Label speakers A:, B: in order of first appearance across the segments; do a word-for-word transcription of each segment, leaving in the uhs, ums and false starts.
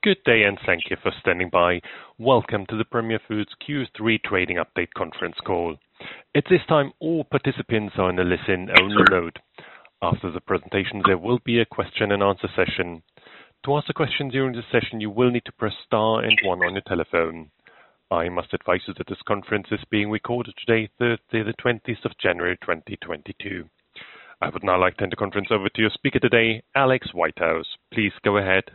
A: Good day, and thank you for standing by. Welcome to the Premier Foods Q three Trading Update conference call. At this time, all participants are in a listen-only mode. After the presentation, there will be a question and answer session. To ask a question during the session, you will need to press star and one on your telephone. I must advise you that this conference is being recorded today, Thursday, the twentieth of January, twenty twenty-two. I would now like to hand the conference over to your speaker today, Alex Whitehouse. Please go ahead.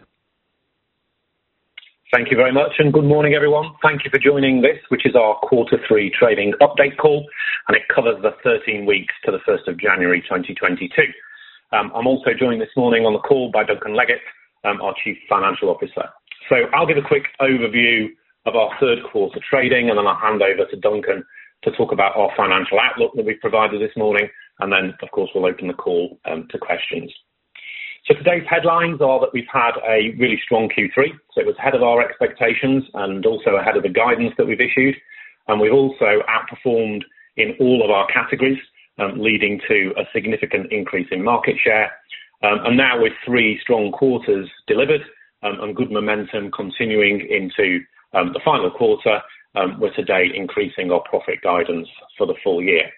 B: Thank you very much, and good morning, everyone. Thank you for joining this, which is our quarter three trading update call, and it covers the thirteen weeks to the first of January twenty twenty-two. Um, I'm also joined this morning on the call by Duncan Leggett, um, our Chief Financial Officer. So I'll give a quick overview of our third quarter trading, and then I'll hand over to Duncan to talk about our financial outlook that we've provided this morning, and then, of course, we'll open the call um, to questions. So today's headlines are that we've had a really strong Q three, so it was ahead of our expectations and also ahead of the guidance that we've issued. And we've also outperformed in all of our categories, um, leading to a significant increase in market share. Um, and now with three strong quarters delivered um, and good momentum continuing into um, the final quarter, um, we're today increasing our profit guidance for the full year.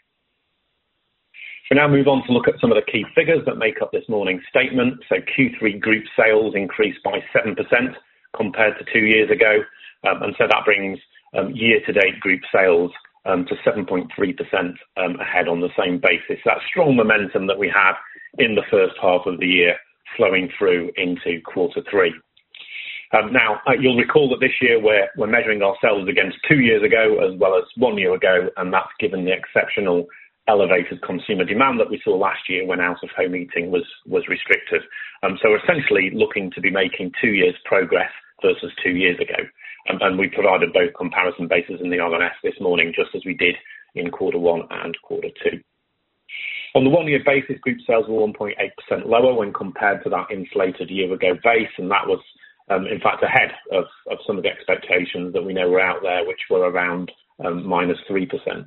B: We now move on to look at some of the key figures that make up this morning's statement. So Q three group sales increased by seven percent compared to two years ago. Um, and so that brings um, year-to-date group sales um, to seven point three percent um, ahead on the same basis. That strong momentum that we had in the first half of the year flowing through into quarter three. Um, now, uh, you'll recall that this year we're, we're measuring ourselves against two years ago as well as one year ago, and that's given the exceptional elevated consumer demand that we saw last year when out-of-home eating was, was restricted. Um, so we're essentially looking to be making two years' progress versus two years ago. Um, and we provided both comparison bases in the R N S this morning, just as we did in quarter one and quarter two. On the one-year basis, group sales were one point eight percent lower when compared to that inflated year-ago base, and that was, um, in fact, ahead of, of some of the expectations that we know were out there, which were around um, minus three percent.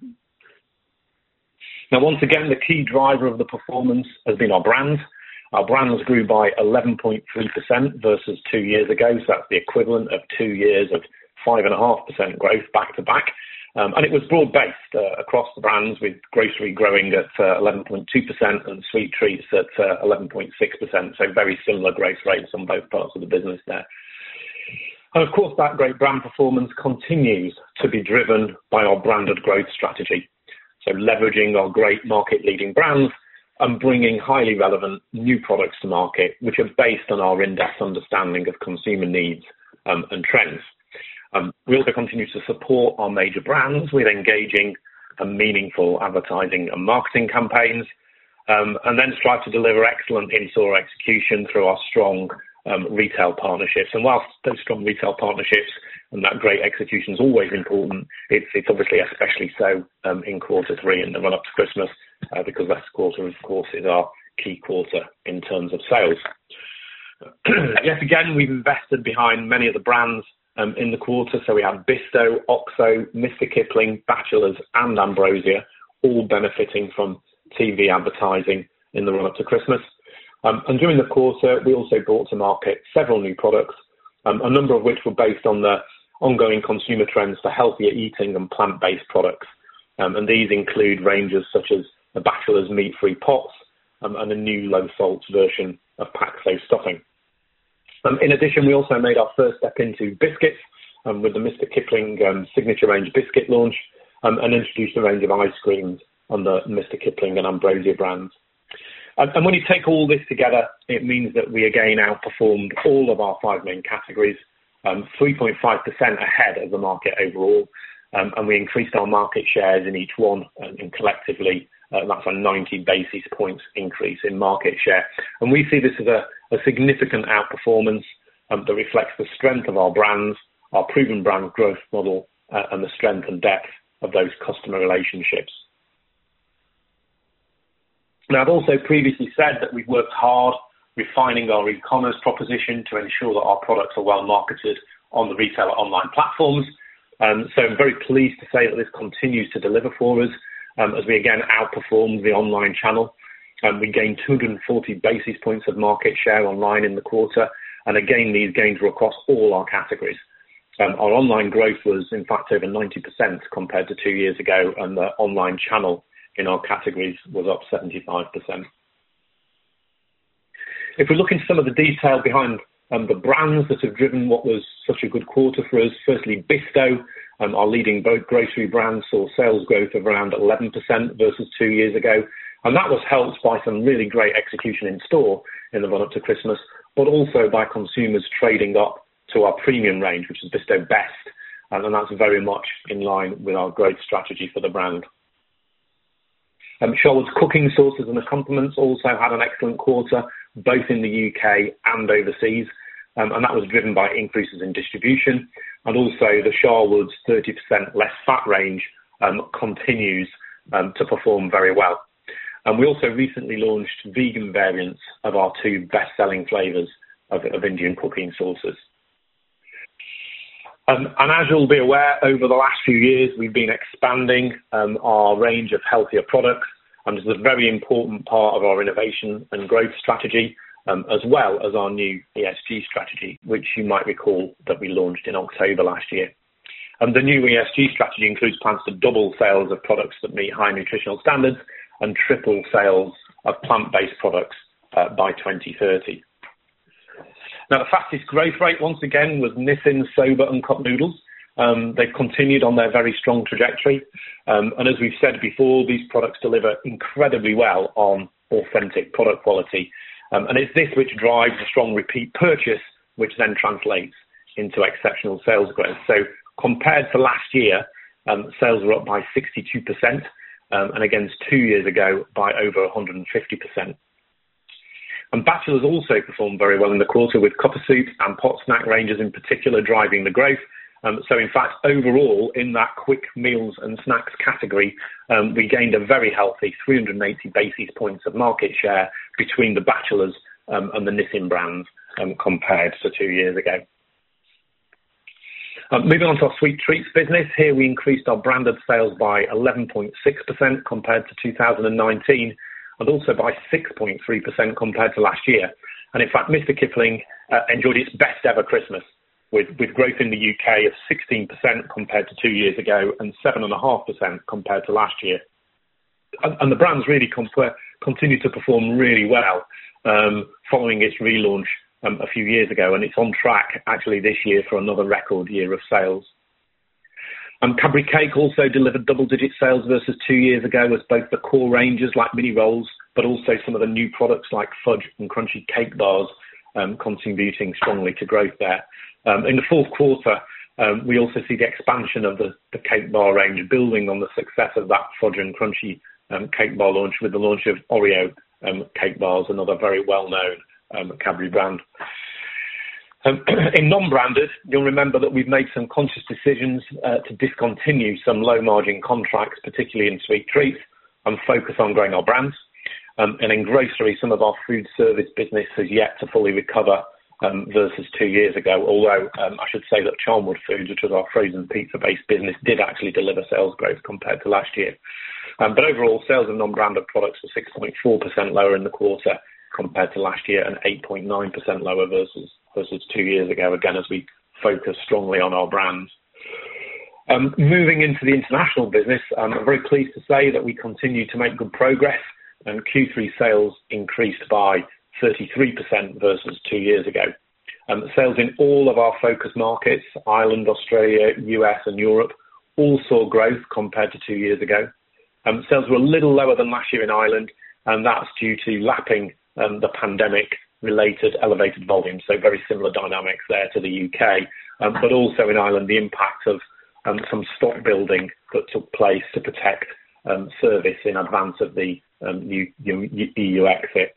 B: Now, once again, the key driver of the performance has been our brands. Our brands grew by eleven point three percent versus two years ago, so that's the equivalent of two years of five point five percent growth back to back. Um, and it was broad-based uh, across the brands, with grocery growing at uh, eleven point two percent and sweet treats at uh, eleven point six percent, so very similar growth rates on both parts of the business there. And of course, that great brand performance continues to be driven by our branded growth strategy. So leveraging our great market-leading brands and bringing highly relevant new products to market, which are based on our in-depth understanding of consumer needs um, and trends. Um, we also continue to support our major brands with engaging and meaningful advertising and marketing campaigns, um, and then strive to deliver excellent in-store execution through our strong um, retail partnerships. And whilst those strong retail partnerships and that great execution is always important, it's, it's obviously especially so um, in quarter three and the run-up to Christmas, uh, because that quarter, of course, is our key quarter in terms of sales. Yet again, we've invested behind many of the brands um, in the quarter. So we have Bisto, Oxo, Mister Kipling, Batchelors and Ambrosia, all benefiting from T V advertising in the run-up to Christmas. Um, and during the quarter, we also brought to market several new products, um, a number of which were based on the ongoing consumer trends for healthier eating and plant-based products. Um, and these include ranges such as the Batchelors meat-free pots um, and a new low-salt version of Paxo stuffing. Um, in addition, we also made our first step into biscuits um, with the Mister Kipling um, signature range biscuit launch um, and introduced a range of ice creams on the Mister Kipling and Ambrosia brands. And, and when you take all this together, it means that we again outperformed all of our five main categories, um, three point five percent ahead of the market overall, um, and we increased our market shares in each one, and, and collectively uh, that's a ninety basis points increase in market share. And we see this as a, a significant outperformance um, that reflects the strength of our brands, our proven brand growth model, uh, and the strength and depth of those customer relationships. Now, I've also previously said that we've worked hard refining our e-commerce proposition to ensure that our products are well marketed on the retailer online platforms. Um, so I'm very pleased to say that this continues to deliver for us um, as we again outperformed the online channel. Um, we gained two hundred forty basis points of market share online in the quarter, And again, these gains were across all our categories. Um, our online growth was, in fact, over ninety percent compared to two years ago, and the online channel in our categories was up seventy-five percent. If we look into some of the detail behind um, the brands that have driven what was such a good quarter for us, firstly, Bisto, um, our leading grocery brand, saw sales growth of around eleven percent versus two years ago. And that was helped by some really great execution in store in the run-up to Christmas, but also by consumers trading up to our premium range, which is Bisto Best. And that's very much in line with our growth strategy for the brand. Um, Sharwood's cooking sauces and accompaniments also had an excellent quarter, both in the U K and overseas, um, and that was driven by increases in distribution, and also the Sharwood's thirty percent less fat range um, continues um, to perform very well. And we also recently launched vegan variants of our two best-selling flavours of, of Indian cooking sauces. Um, and as you'll be aware, over the last few years, we've been expanding um, our range of healthier products, and this is a very important part of our innovation and growth strategy, um, as well as our new E S G strategy, which you might recall that we launched in October last year. And the new E S G strategy includes plans to double sales of products that meet high nutritional standards and triple sales of plant-based products uh, by twenty thirty. Now, the fastest growth rate, once again, was Nissin Soba and Cup Noodles. Um, they've continued on their very strong trajectory. Um, and as we've said before, these products deliver incredibly well on authentic product quality. Um, and it's this which drives a strong repeat purchase, which then translates into exceptional sales growth. So compared to last year, um, sales were up by sixty-two percent, um, and against two years ago by over one hundred fifty percent. And Batchelors also performed very well in the quarter, with copper soup and pot snack ranges in particular driving the growth. Um, so in fact, overall, in that quick meals and snacks category, um, we gained a very healthy three hundred eighty basis points of market share between the Batchelors um, and the Nissin brands um, compared to two years ago. Um, moving on to our sweet treats business, here we increased our branded sales by eleven point six percent compared to two thousand nineteen, and also by six point three percent compared to last year. And in fact, Mister Kipling uh, enjoyed its best ever Christmas, with, with growth in the U K of sixteen percent compared to two years ago and seven point five percent compared to last year. And, and the brand's really comp- continued to perform really well um, following its relaunch um, a few years ago, and it's on track actually this year for another record year of sales. Um, Cadbury Cake also delivered double-digit sales versus two years ago, as both the core ranges like mini rolls, but also some of the new products like fudge and crunchy cake bars um, contributing strongly to growth there. Um, in the fourth quarter, um, we also see the expansion of the, the cake bar range, building on the success of that fudge and crunchy um, cake bar launch with the launch of Oreo um, cake bars, another very well-known um, Cadbury brand. Um, in non-branded, you'll remember that we've made some conscious decisions uh, to discontinue some low-margin contracts, particularly in sweet treats, and focus on growing our brands. Um, and in grocery, some of our food service business has yet to fully recover um, versus two years ago, although um, I should say that Charnwood Foods, which was our frozen pizza-based business, did actually deliver sales growth compared to last year. Um, but overall, sales of non-branded products were six point four percent lower in the quarter compared to last year, and eight point nine percent lower versus versus two years ago, again, as we focus strongly on our brands. Um, moving into the international business, um, I'm very pleased to say that we continue to make good progress, and Q three sales increased by thirty-three percent versus two years ago. Um, sales in all of our focus markets, Ireland, Australia, U S and Europe, all saw growth compared to two years ago. Um, sales were a little lower than last year in Ireland, and that's due to lapping um, the pandemic-related elevated volumes, so very similar dynamics there to the U K, um, but also in Ireland the impact of um, some stock building that took place to protect um, service in advance of the um, new E U exit.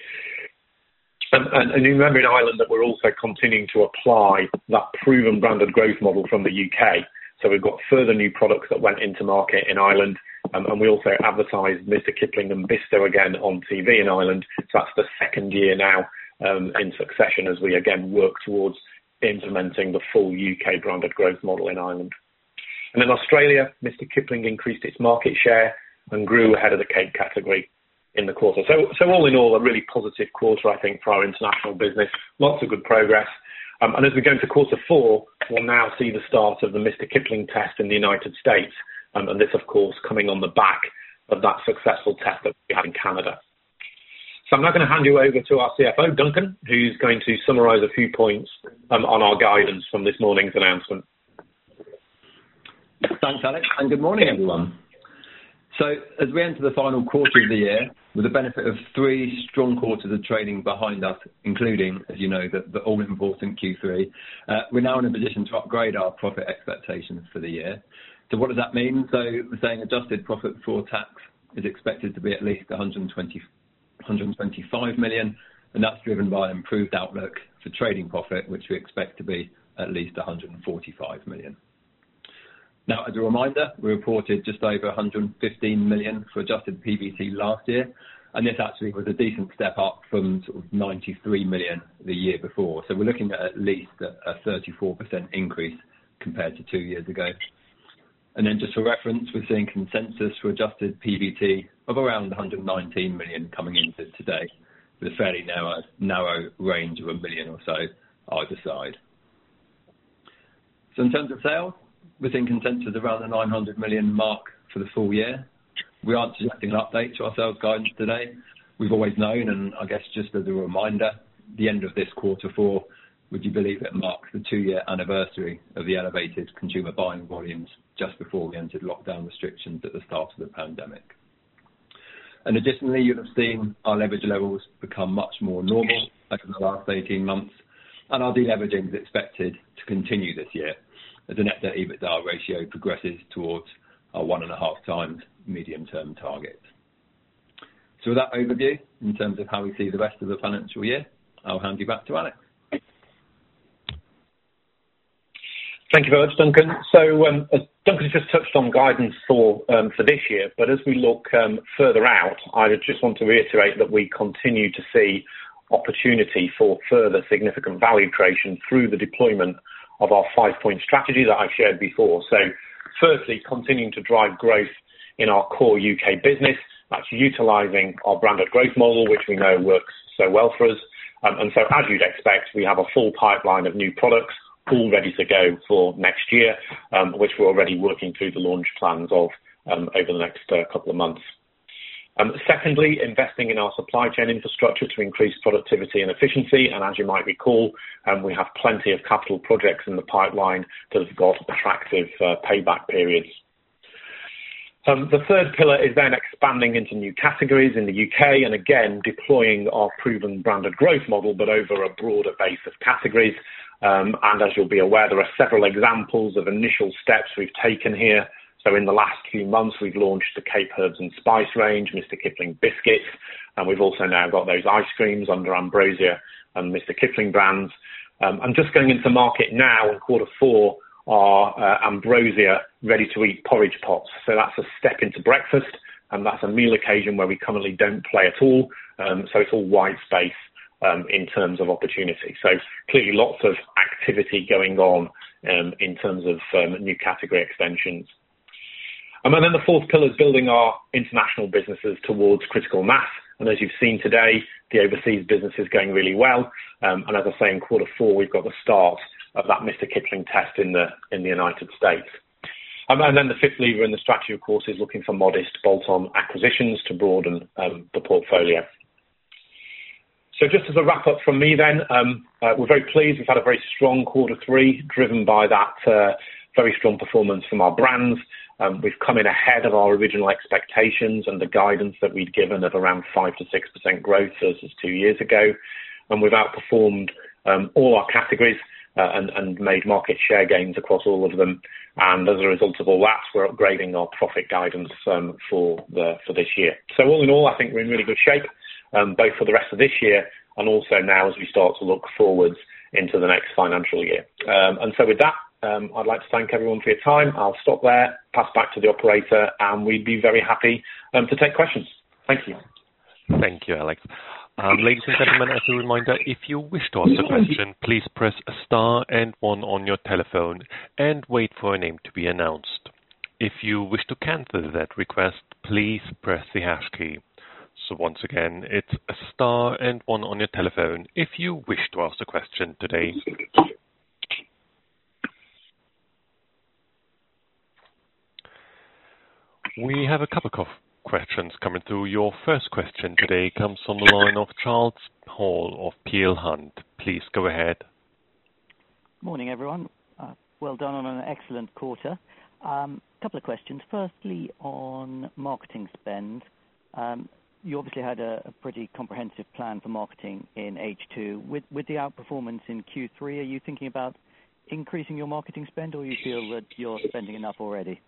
B: And, and, and you remember in Ireland that we're also continuing to apply that proven branded growth model from the U K. So we've got further new products that went into market in Ireland, um, and we also advertised Mister Kipling and Bisto again on T V in Ireland. So that's the second year now um, in succession as we again work towards implementing the full U K branded growth model in Ireland. And in Australia, Mister Kipling increased its market share and grew ahead of the cake category. in the quarter. So, so all in all, a really positive quarter, I think, for our international business. Lots of good progress. Um, and as we go into quarter four, we'll now see the start of the Mister Kipling test in the United States. Um, and this, of course, coming on the back of that successful test that we had in Canada. So I'm now going to hand you over to our C F O, Duncan, who's going to summarise a few points um, on our guidance from this morning's announcement.
C: Thanks, Alex, and good morning, everyone. So as we enter the final quarter of the year, with the benefit of three strong quarters of trading behind us, including, as you know, the, the all-important Q three, uh, we're now in a position to upgrade our profit expectations for the year. So what does that mean? So we're saying adjusted profit before tax is expected to be at least one hundred twenty, one hundred twenty-five million, and that's driven by an improved outlook for trading profit, which we expect to be at least one hundred forty-five million. Now, as a reminder, we reported just over one hundred fifteen million for adjusted P B T last year, and this actually was a decent step up from sort of ninety-three million the year before. So we're looking at at least a, a thirty-four percent increase compared to two years ago. And then just for reference, we're seeing consensus for adjusted P B T of around one hundred nineteen million coming into today, with a fairly narrow, narrow range of a million or so either side. So in terms of sales, we're seeing consensus around the nine hundred million mark for the full year. We aren't suggesting an update to our sales guidance today. We've always known, and I guess just as a reminder, the end of this quarter four, would you believe it, marks the two-year anniversary of the elevated consumer buying volumes just before we entered lockdown restrictions at the start of the pandemic. And additionally, you'll have seen our leverage levels become much more normal over the last eighteen months, and our deleveraging is expected to continue this year as the net debt EBITDA ratio progresses towards our one and a half times medium-term target. So with that overview, in terms of how we see the rest of the financial year, I'll hand you back to Alex.
B: Thank you very much, Duncan. So um, as Duncan just touched on guidance for um, for this year, but as we look um, further out, I just want to reiterate that we continue to see opportunity for further significant value creation through the deployment of our five-point strategy that I've shared before. So firstly, continuing to drive growth in our core U K business. That's utilising our branded growth model, which we know works so well for us. Um, and so as you'd expect, we have a full pipeline of new products all ready to go for next year, um, which we're already working through the launch plans of um, over the next uh, couple of months. Um, secondly, investing in our supply chain infrastructure to increase productivity and efficiency. And as you might recall, um, we have plenty of capital projects in the pipeline that have got attractive uh, payback periods. Um, the third pillar is then expanding into new categories in the U K and again deploying our proven branded growth model, but over a broader base of categories. Um, and as you'll be aware, there are several examples of initial steps we've taken here. So in the last few months, we've launched the Cape Herbs and Spice range, Mister Kipling biscuits, and we've also now got those ice creams under Ambrosia and Mister Kipling brands. Um, and just going into market now in quarter four are uh, Ambrosia ready-to-eat porridge pots. So that's a step into breakfast, and that's a meal occasion where we currently don't play at all. Um, so it's all white space um, in terms of opportunity. So clearly lots of activity going on um, in terms of um, new category extensions. Um, and then the fourth pillar is building our international businesses towards critical mass. And as you've seen today, the overseas business is going really well. Um, and as I say, in quarter four, we've got the start of that Mister Kipling test in the in the United States. Um, and then the fifth lever in the strategy, of course, is looking for modest bolt-on acquisitions to broaden um, the portfolio. So just as a wrap-up from me then, um, uh, we're very pleased. We've had a very strong quarter three, driven by that uh, very strong performance from our brands. Um, we've come in ahead of our original expectations and the guidance that we'd given of around five to six percent growth versus two years ago. And we've outperformed um, all our categories uh, and, and made market share gains across all of them. And as a result of all that, we're upgrading our profit guidance um, for the for this year. So all in all, I think we're in really good shape, um, both for the rest of this year and also now as we start to look forwards into the next financial year. Um, and so with that, Um, I'd like to thank everyone for your time. I'll stop there, pass back to the operator, and we'd be very happy um, to take questions. Thank you.
A: Thank you, Alex. Um, ladies and gentlemen, as a reminder, if you wish to ask a question, please press star and one on your telephone and wait for a name to be announced. If you wish to cancel that request, please press the hash key. So once again, it's a star and one on your telephone if you wish to ask a question today. We have a couple of questions coming through. Your first question today comes from the line of Charles Hall of Peel Hunt. Please go ahead.
D: Morning, everyone. Uh, well done on an excellent quarter. A um, couple of questions. Firstly, on marketing spend. Um, you obviously had a, a pretty comprehensive plan for marketing in H two. With, with the outperformance in Q three, are you thinking about increasing your marketing spend, or you feel that you're spending enough already?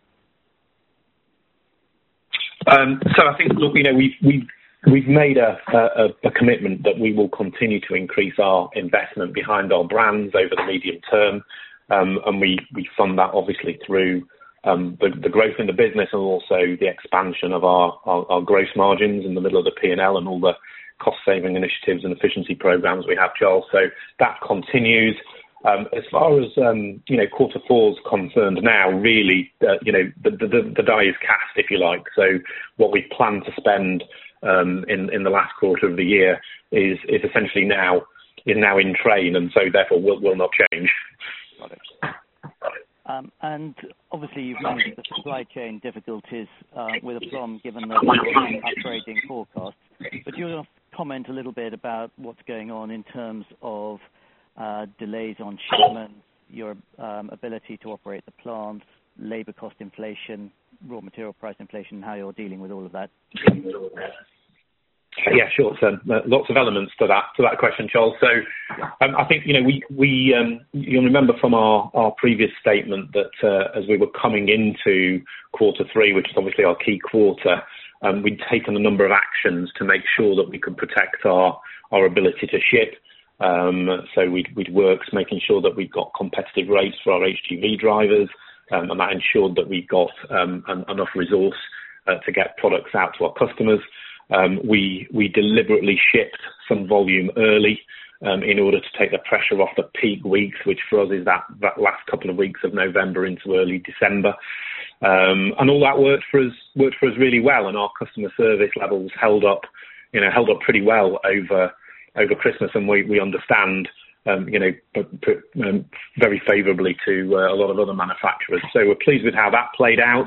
B: Um, so I think, look, you know, we've we've we've made a, a, a commitment that we will continue to increase our investment behind our brands over the medium term, um, and we, we fund that obviously through um, the, the growth in the business and also the expansion of our, our, our gross margins in the middle of the P and L and all the cost-saving initiatives and efficiency programs we have, Charles. So that continues. Um, as far as, um, you know, quarter four is concerned now, really, uh, you know, the, the, the die is cast, if you like. So what we plan to spend um, in, in the last quarter of the year is, is essentially now is now in train, and so therefore will, will not change.
D: Got it. Um, and obviously you've managed the supply chain difficulties uh, with aplomb given the upgrading forecasts. But do you want to comment a little bit about what's going on in terms of Uh, delays on shipments, your um, ability to operate the plants, labour cost inflation, raw material price inflation, and how you're dealing with all of that?
B: Yeah, sure. So uh, lots of elements to that to that question, Charles. So um, I think you know we we um, you'll remember from our, our previous statement that uh, as we were coming into quarter three, which is obviously our key quarter, um, we'd taken a number of actions to make sure that we could protect our our ability to ship. Um, so we'd, we'd worked making sure that we've got competitive rates for our H G V drivers, um, and that ensured that we got um, an, enough resource uh, to get products out to our customers. Um, we we deliberately shipped some volume early um, in order to take the pressure off the peak weeks, which for us is that, that last couple of weeks of November into early December. Um, and all that worked for us worked for us really well, and our customer service levels held up, you know, held up pretty well over. over Christmas, and we, we understand, um, you know, um, very favourably to uh, a lot of other manufacturers. So we're pleased with how that played out.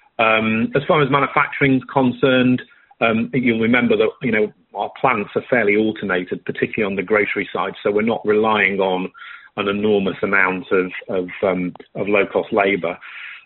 B: Um, as far as manufacturing is concerned, um, you'll remember that, you know, our plants are fairly automated, particularly on the grocery side, so we're not relying on an enormous amount of, of, um, of low-cost labour.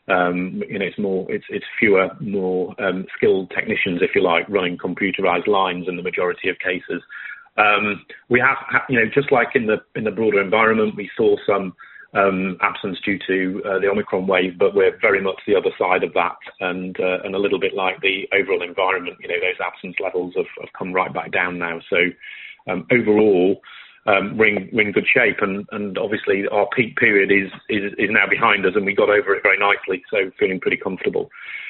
B: Um, you know, it's more, it's, it's fewer, more um, skilled technicians, if you like, running computerised lines in the majority of cases. Um, we have, you know, just like in the in the broader environment, we saw some um, absence due to uh, the Omicron wave, but we're very much the other side of that, and uh, and a little bit like the overall environment, you know, those absence levels have, have come right back down now. So um, overall, um, we're, in, we're in good shape, and, and obviously our peak period is, is is now behind us, and we got over it very nicely. So feeling pretty comfortable.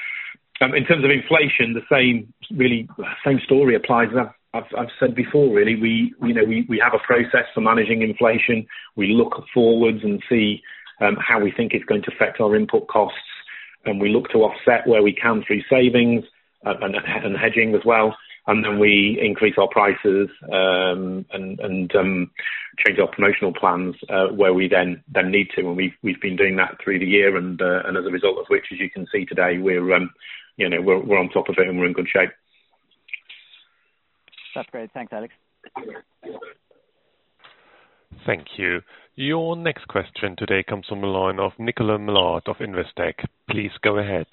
B: Um, in terms of inflation, the same really same story applies. I've, I've said before, really, we, you know, we, we have a process for managing inflation. We look forwards and see um, how we think it's going to affect our input costs, and we look to offset where we can through savings uh, and, and hedging as well. And then we increase our prices um, and, and um, change our promotional plans uh, where we then then need to. And we've we've been doing that through the year, and uh, and as a result of which, as you can see today, we're um, you know we're we're on top of it and we're in good shape.
D: That's great. Thanks, Alex.
A: Thank you. Your next question today comes from the line of Nicola Millard of Investec. Please go ahead.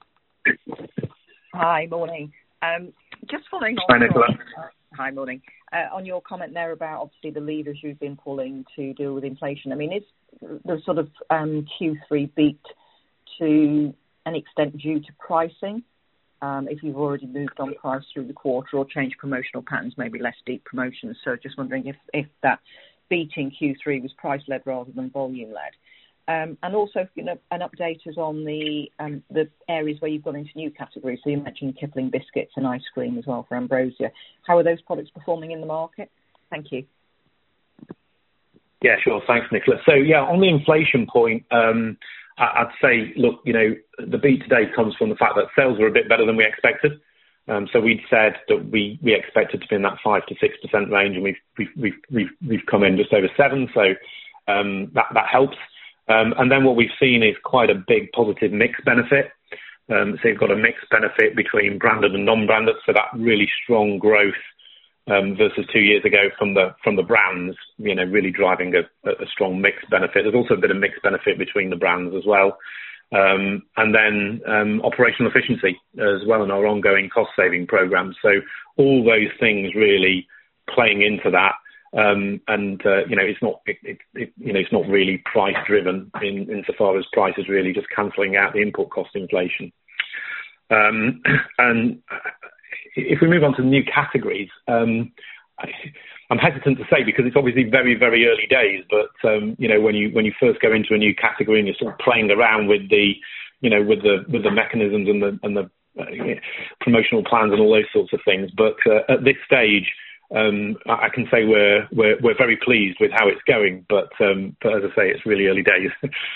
E: Hi, morning. Um, just following on.
B: Hi, Nicola.
E: Your, uh, hi, morning. Uh, on your comment there about obviously the levers you've been pulling to deal with inflation. I mean, is the sort of um, Q three beat to an extent due to pricing? Um, if you've already moved on price through the quarter or changed promotional patterns, maybe less deep promotions. So just wondering if, if that beat in Q three was price-led rather than volume-led. Um, and also, you know, an update is on the um, the areas where you've gone into new categories. So you mentioned Kipling biscuits and ice cream as well for Ambrosia. How are those products performing in the market? Thank you.
B: Yeah, sure. Thanks, Nicola. So, yeah, on the inflation point, um, I'd say, look, you know, the beat today comes from the fact that sales were a bit better than we expected. Um, so we'd said that we, we expected to be in that five to six percent range, and we've we've we've we've, we've come in just over seven. So um, that that helps. Um, and then what we've seen is quite a big positive mix benefit. Um, so you've got a mixed benefit between branded and non-branded. So that really strong growth um, versus two years ago from the from the brands, you know, really driving a, a strong mixed benefit. There's also a bit of mixed benefit between the brands as well. Um, and then um, operational efficiency as well in our ongoing cost-saving programs. So all those things really playing into that. Um, and uh, you know, it's not it, it, it, you know it's not really price-driven in insofar as price is really just cancelling out the input cost inflation. Um, and if we move on to new categories. Um, I, I'm hesitant to say because it's obviously very, very early days. But um, you know, when you when you first go into a new category and you're sort of playing around with the, you know, with the with the mechanisms and the and the uh, promotional plans and all those sorts of things. But uh, at this stage, um, I can say we're we're we're very pleased with how it's going. But um, but as I say, it's really early days.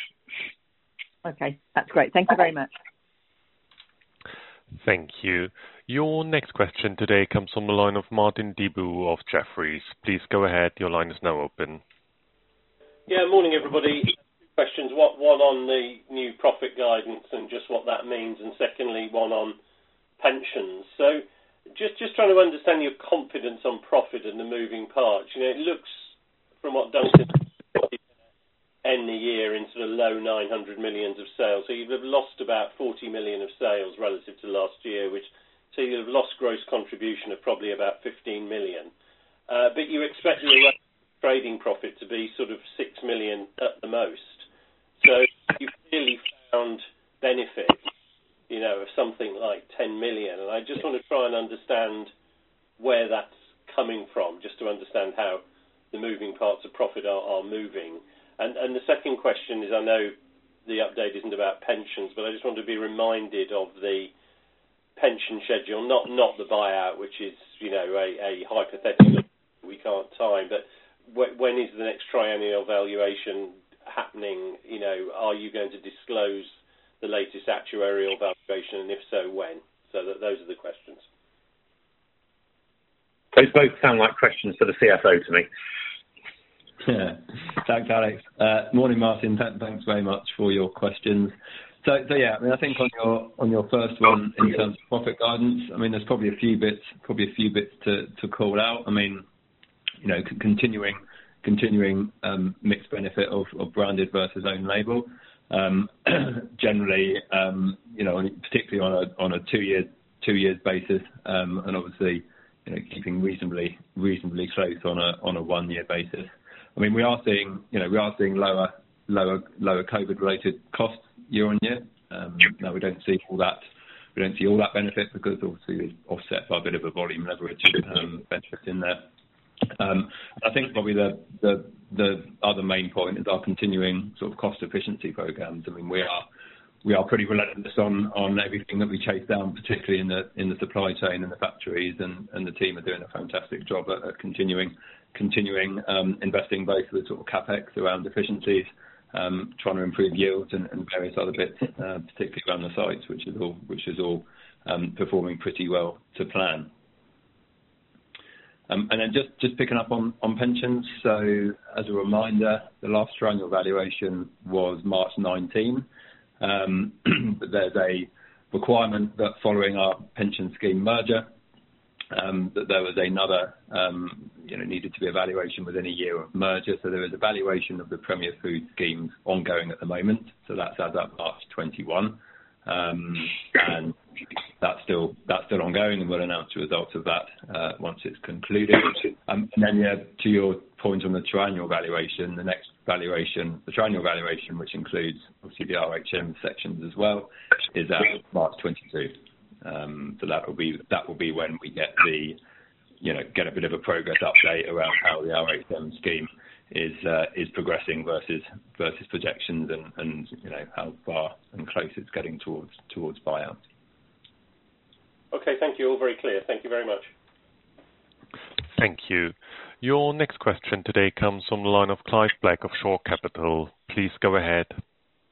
E: Okay, that's great. Thank you very much.
A: Thank you. Your next question today comes from the line of Martin Deboo of Jefferies. Please go ahead. Your line is now open.
F: Yeah, morning everybody. Two questions. What, one on the new profit guidance and just what that means, and secondly, one on pensions. So just just trying to understand your confidence on profit and the moving parts. You know, it looks, from what Duncan end the year in sort of low nine hundred millions of sales. So you've lost about forty million of sales relative to last year, which so you've lost gross contribution of probably about fifteen million. Uh, but you expect your trading profit to be sort of six million at the most. So you've clearly found benefit, you know, of something like ten million. And I just want to try and understand where that's coming from, just to understand how the moving parts of profit are, are moving. And, and the second question is, I know the update isn't about pensions, but I just want to be reminded of the pension schedule, not not the buyout, which is, you know, a, a hypothetical we can't time, but w- when is the next triennial valuation happening? You know, are you going to disclose the latest actuarial valuation, and if so, when? So that those are the questions.
B: Those both sound like questions for the C F O to me.
C: Yeah. Thanks, Alex. Uh, morning, Martin. Th- thanks very much for your questions. So, so yeah, I mean, I think on your on your first one in terms of profit guidance, I mean, there's probably a few bits, probably a few bits to, to call out. I mean, you know, c- continuing continuing um, mixed benefit of, of branded versus own label. Um, generally, um, you know, particularly on a on a two year two years basis, um, and obviously, you know, keeping reasonably reasonably close on a on a one year basis. I mean, we are seeing, you know, we are seeing lower, lower, lower COVID-related costs year on year. Um, now we don't see all that, we don't see all that benefit because obviously it's offset by a bit of a volume leverage um, benefit in there. Um, I think probably the, the the other main point is our continuing sort of cost efficiency programs. I mean, we are we are pretty relentless on, on everything that we chase down, particularly in the in the supply chain and the factories, and, and the team are doing a fantastic job at, at continuing. continuing um, investing both with sort of capex around efficiencies, um, trying to improve yields and, and various other bits, uh, particularly around the sites, which is all which is all um, performing pretty well to plan. Um, and then just, just picking up on, on pensions. So as a reminder, the last triennial valuation was March nineteenth, um, but there's a requirement that following our pension scheme merger, Um, that there was another, um, you know, needed to be a valuation within a year of merger. So there is a valuation of the Premier Food schemes ongoing at the moment. So that's as of March twenty-first, um, and that's still that's still ongoing, and we'll announce the results of that uh, once it's concluded. Um, and then, yeah, to your point on the triennial valuation, the next valuation, the triennial valuation, which includes obviously the R H M sections as well, is at March twenty-second. Um, so that will be that will be when we get the, you know, get a bit of a progress update around how the R H M scheme is uh, is progressing versus versus projections, and, and you know how far and close it's getting towards towards buyout.
F: Okay, thank you. All very clear. Thank you very much.
A: Thank you. Your next question today comes from the line of Clive Black of Shore Capital. Please go ahead.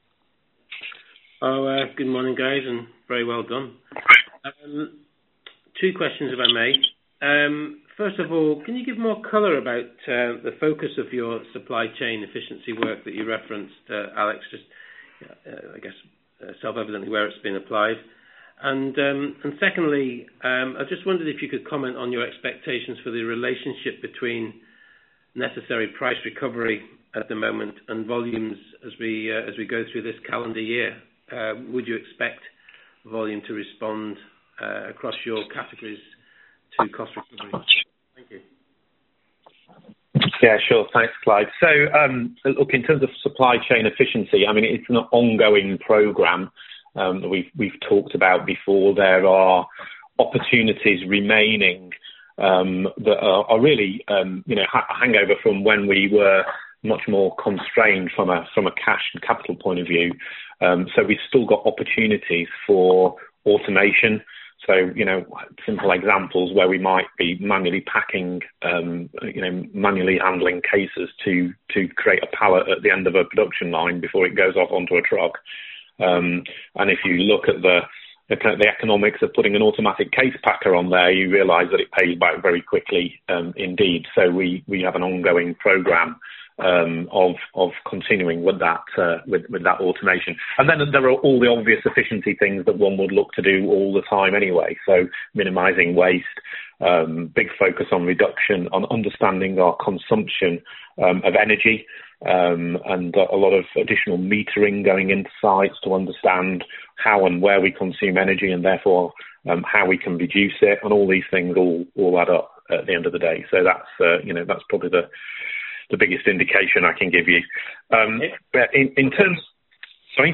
G: Oh, uh, good morning, guys, and very well done. Um, two questions, if I may. Um, first of all, can you give more colour about uh, the focus of your supply chain efficiency work that you referenced, uh, Alex? Just, uh, I guess, uh, self-evidently where it's been applied. And um, and secondly, um, I just wondered if you could comment on your expectations for the relationship between necessary price recovery at the moment and volumes as we uh, as we go through this calendar year. Uh, would you expect volume to respond uh, across your categories to cost recovery? Thank you.
B: Yeah, sure. Thanks, Clyde. So, um, look, in terms of supply chain efficiency, I mean, it's an ongoing program um, that we've we've talked about before. There are opportunities remaining um, that are, are really, um, you know, ha- hangover from when we were much more constrained from a from a cash and capital point of view. Um, so we've still got opportunities for automation. So, you know, simple examples where we might be manually packing, um, you know, manually handling cases to, to create a pallet at the end of a production line before it goes off onto a truck. Um, and if you look at the, the, the economics of putting an automatic case packer on there, you realise that it pays back very quickly um, indeed. So we, we have an ongoing programme Um, of of continuing with that uh, with with that automation, and then there are all the obvious efficiency things that one would look to do all the time anyway. So minimising waste, um, big focus on reduction, on understanding our consumption um, of energy, um, and a lot of additional metering going into sites to understand how and where we consume energy, and therefore um, how we can reduce it. And all these things all all add up at the end of the day. So that's uh, you know that's probably the the biggest indication I can give you. Um, in, in terms, sorry?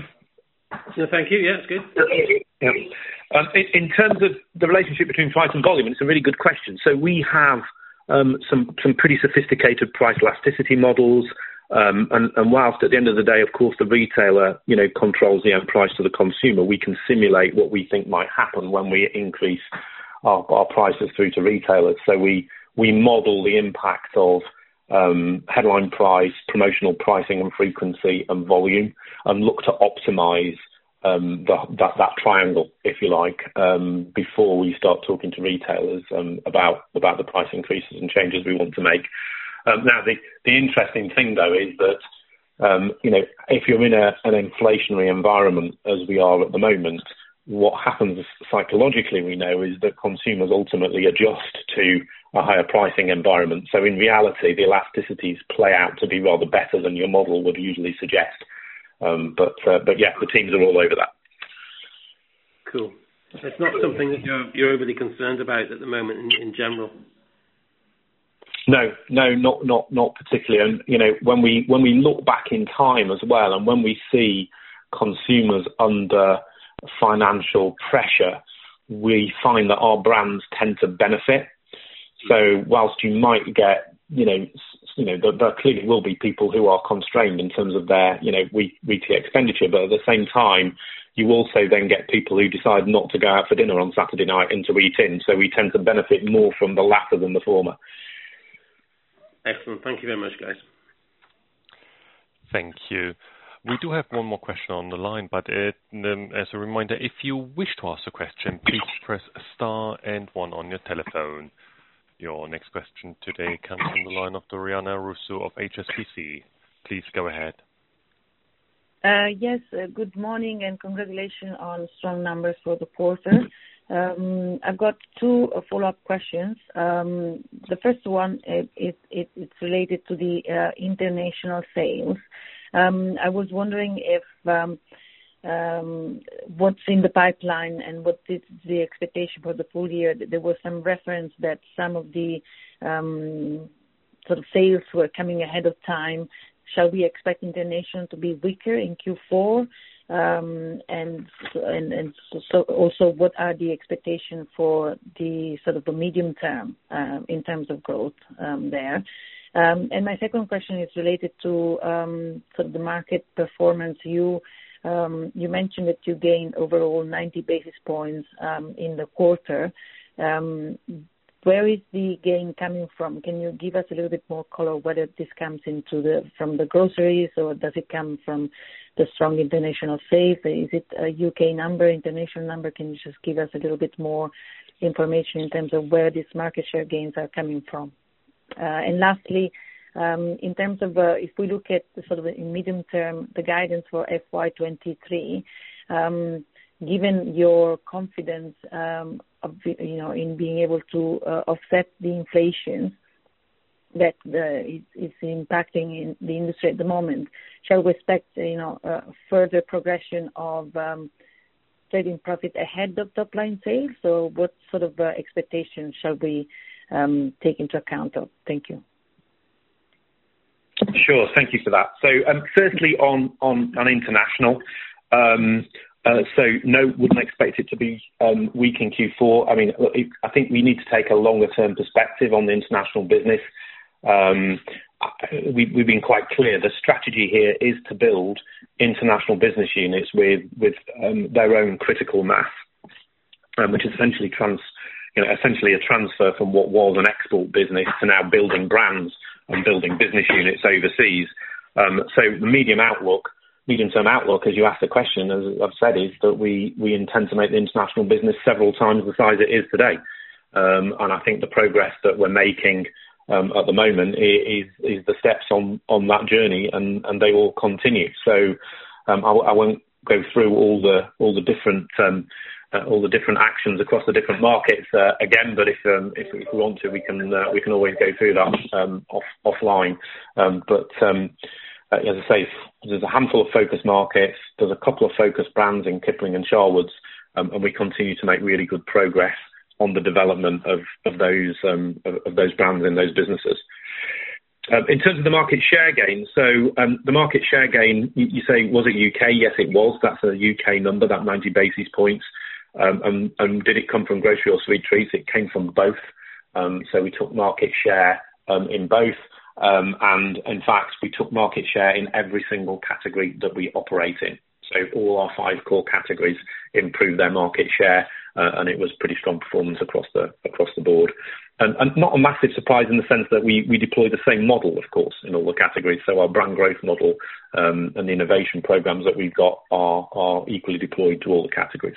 G: No, thank you. Yeah, it's good.
B: Yeah. Um, in, in terms of the relationship between price and volume, it's a really good question. So we have um, some some pretty sophisticated price elasticity models, um, and, and whilst at the end of the day, of course, the retailer, you know, controls the end price to the consumer, we can simulate what we think might happen when we increase our, our prices through to retailers. So we we model the impact of Um, headline price, promotional pricing and frequency and volume, and look to optimise um, the, that, that triangle, if you like, um, before we start talking to retailers um, about about the price increases and changes we want to make. Um, now, the, the interesting thing, though, is that um, you know if you're in a, an inflationary environment, as we are at the moment, what happens psychologically, we know, is that consumers ultimately adjust to a higher pricing environment. So in reality, the elasticities play out to be rather better than your model would usually suggest. Um, but uh, but yeah, the teams are all over that.
G: Cool. It's not something that you're, you're overly concerned about at the moment in, in general.
B: No, no, not not not particularly. And you know, when we when we look back in time as well, and when we see consumers under financial pressure, we find that our brands tend to benefit. So whilst you might get, you know, you know, there, there clearly will be people who are constrained in terms of their, you know, weekly expenditure, but at the same time, you also then get people who decide not to go out for dinner on Saturday night and to eat in. So we tend to benefit more from the latter than the former.
G: Excellent. Thank you very much, guys.
A: Thank you. We do have one more question on the line, but it, um, as a reminder, if you wish to ask a question, please press star and one on your telephone. Your next question today comes from the line of Doriana Russo of H S B C. Please go ahead.
E: Uh, yes, uh, good morning and congratulations on strong numbers for the quarter. Um, I've got two uh, follow-up questions. Um, the first one, it, it, it, it's related to the uh, international sales. Um, I was wondering if um, um, what's in the pipeline and what is the expectation for the full year. There was some reference that some of the um, sort of sales were coming ahead of time. Shall we expect international to be weaker in Q four? Um, and and, and so also, what are the expectations for the sort of the medium term uh, in terms of growth um, there? Um, and my second question is related to um, sort of the market performance. You um, you mentioned that you gained overall ninety basis points um, in the quarter. Um, where is the gain coming from? Can you give us a little bit more color whether this comes into the from the groceries or does it come from the strong international sales? Is it a U K number, international number? Can you just give us a little bit more information in terms of where these market share gains are coming from. Uh, and lastly, um, in terms of uh, if we look at the sort of in medium term, the guidance for F Y twenty-three, um, given your confidence um, of, you know, in being able to uh, offset the inflation that uh, is, is impacting in the industry at the moment, shall we expect, you know, uh, further progression of um, trading profit ahead of top line sales? So what sort of uh, expectations shall we um, take into account of? Thank you.
B: Sure, thank you for that. So um, firstly on, on, on international, um, uh, so no, wouldn't expect it to be um, weak in Q four. I mean, it, I think we need to take a longer term perspective on the international business. Um, we, we've been quite clear. The strategy here is to build international business units with with um, their own critical mass, um, which is essentially trans, you know, essentially a transfer from what was an export business to now building brands and building business units overseas. Um, so the medium outlook, medium-term outlook, as you asked the question, as I've said, is that we we intend to make the international business several times the size it is today, um, and I think the progress that we're making Um, at the moment is is the steps on, on that journey, and, and they will continue. So um, I, I won't go through all the all the different um, uh, all the different actions across the different markets uh, again. But if, um, if if we want to, we can uh, we can always go through that um, off offline. Um, but um, uh, as I say, there's a handful of focus markets. There's a couple of focus brands in Kipling and Sharwood's, um, and we continue to make really good progress on the development of, of those um, of, of those brands in those businesses. Uh, in terms of the market share gain, so um, the market share gain, you, you say, was it U K? Yes, it was. That's a U K number, that ninety basis points. Um, and, and did it come from grocery or sweet treats? It came from both. Um, so we took market share um, in both. Um, and in fact, we took market share in every single category that we operate in. So all our five core categories improved their market share, uh, and it was pretty strong performance across the across the board. And, and not a massive surprise in the sense that we, we deploy the same model, of course, in all the categories. So our brand growth model um, and the innovation programs that we've got are, are equally deployed to all the categories.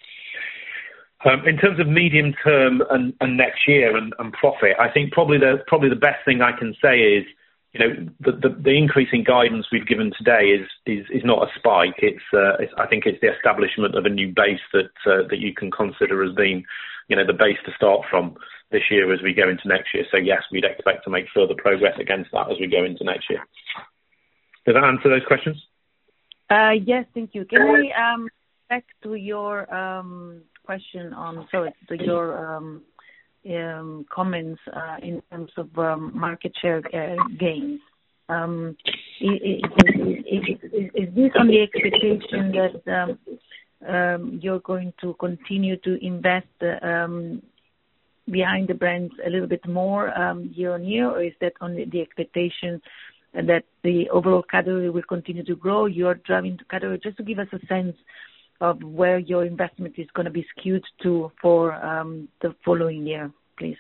B: Um, in terms of medium term and, and next year and, and profit, I think probably the probably the best thing I can say is, you know, the, the, the increase in guidance we've given today is is, is not a spike. It's, uh, it's I think it's the establishment of a new base that uh, that you can consider as being, you know, the base to start from this year as we go into next year. So yes, we'd expect to make further progress against that as we go into next year. Does that answer those questions?
E: Uh, yes, thank you. Can we um, back to your um, question on sorry to your um, Um, comments uh, in terms of um, market share uh, gains. Um, is, is, is, is this on the expectation that um, um, you're going to continue to invest uh, um, behind the brands a little bit more um, year on year, or is that only the expectation that the overall category will continue to grow? You're driving the category, just to give us a sense of where your investment is going to be skewed to for um, the following year, please.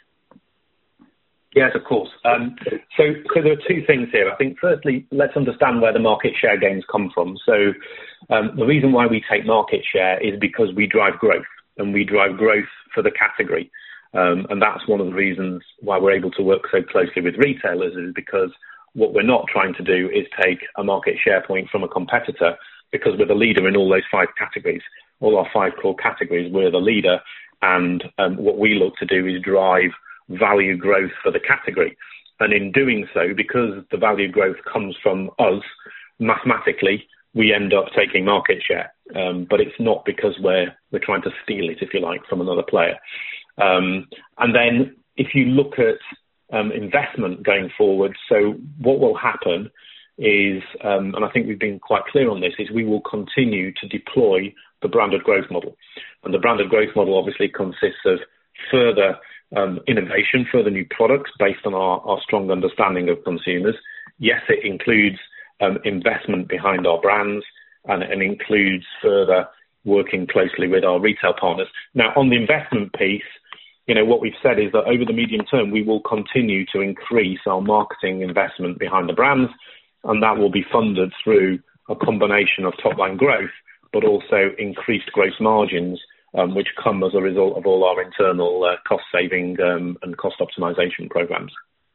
B: Yes, of course. Um, so, so there are two things here. I think firstly, let's understand where the market share gains come from. So um, the reason why we take market share is because we drive growth, and we drive growth for the category. Um, and that's one of the reasons why we're able to work so closely with retailers, is because what we're not trying to do is take a market share point from a competitor, because we're the leader in all those five categories, all our five core categories, we're the leader. And um, what we look to do is drive value growth for the category. And in doing so, because the value growth comes from us, mathematically, we end up taking market share. Um, but it's not because we're, we're trying to steal it, if you like, from another player. Um, and then if you look at um, investment going forward, so what will happen is, um, and I think we've been quite clear on this, is we will continue to deploy the branded growth model. And the branded growth model obviously consists of further um, innovation, further new products based on our, our strong understanding of consumers. Yes, it includes um, investment behind our brands, and it includes further working closely with our retail partners. Now, on the investment piece, you know, what we've said is that over the medium term, we will continue to increase our marketing investment behind the brands, and that will be funded through a combination of top-line growth, but also increased gross margins um, which come as a result of all our internal uh, cost-saving um, and cost optimization programs.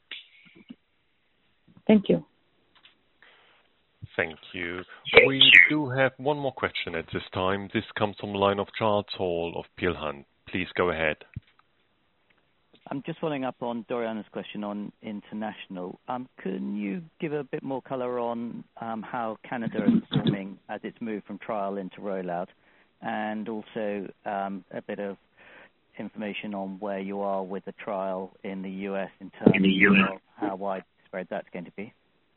E: Thank you.
A: Thank you. We do have one more question at this time. This comes from the line of Charles Hall of Peel Hunt. Please go ahead.
D: I'm just following up on Doriana's question on international. Um, can you give a bit more colour on um, how Canada is performing as it's moved from trial into rollout, and also um, a bit of information on where you are with the trial in the U S in terms of how widespread that's going to be?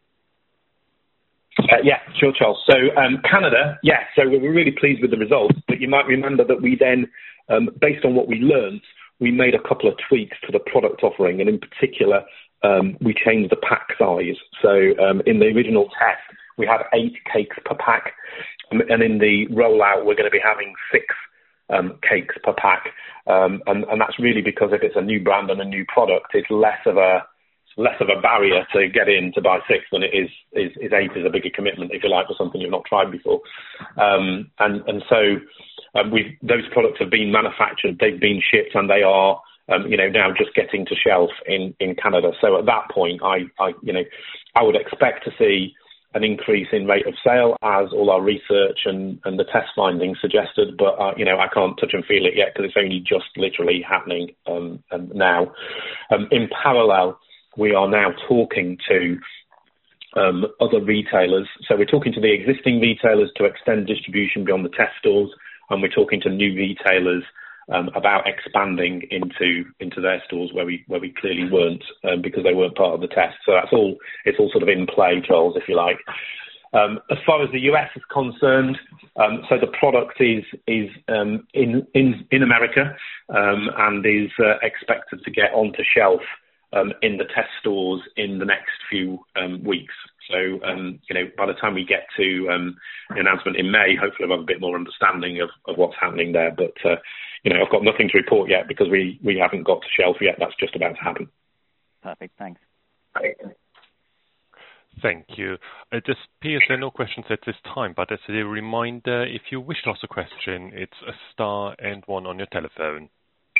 B: Uh, yeah, sure, Charles. So um, Canada, yeah, so we were really pleased with the results, but you might remember that we then, um, based on what we learned, we made a couple of tweaks to the product offering, and in particular, um, we changed the pack size. So um, in the original test, we had eight cakes per pack, um, and in the rollout, we're going to be having six um, cakes per pack, um, and, and that's really because if it's a new brand and a new product, it's less of a less of a barrier to get in to buy six than it is, is, is eight is a bigger commitment, if you like, for something you've not tried before. Um, and, and so um, we've, those products have been manufactured, they've been shipped, and they are, um, you know, now just getting to shelf in, in Canada. So at that point, I, I, you know, I would expect to see an increase in rate of sale as all our research and, and the test findings suggested, but, uh, you know, I can't touch and feel it yet because it's only just literally happening um, now. Um, in parallel, we are now talking to um, other retailers. So we're talking to the existing retailers to extend distribution beyond the test stores, and we're talking to new retailers um, about expanding into into their stores where we where we clearly weren't um, because they weren't part of the test. So that's all. It's all sort of in play, Charles, if you like. Um, as far as the U S is concerned, um, so the product is is um, in in in America um, and is uh, expected to get onto shelf Um, in the test stores in the next few um, weeks. So, um, you know, by the time we get to um, the announcement in May, hopefully we'll have a bit more understanding of, of what's happening there. But, uh, you know, I've got nothing to report yet because we, we haven't got to shelf yet. That's just about to happen.
D: Perfect. Thanks.
A: Thank you. It just appears there are no questions at this time, but as a reminder, if you wish to ask a question, it's a star and one on your telephone.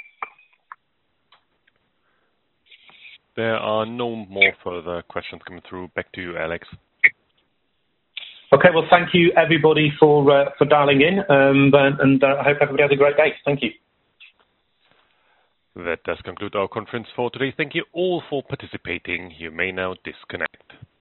A: There are no more further questions coming through. Back to you, Alex.
B: Okay, well, thank you, everybody, for uh, for dialing in, um, and uh, I hope everybody has a great day. Thank you.
A: That does conclude our conference for today. Thank you all for participating. You may now disconnect.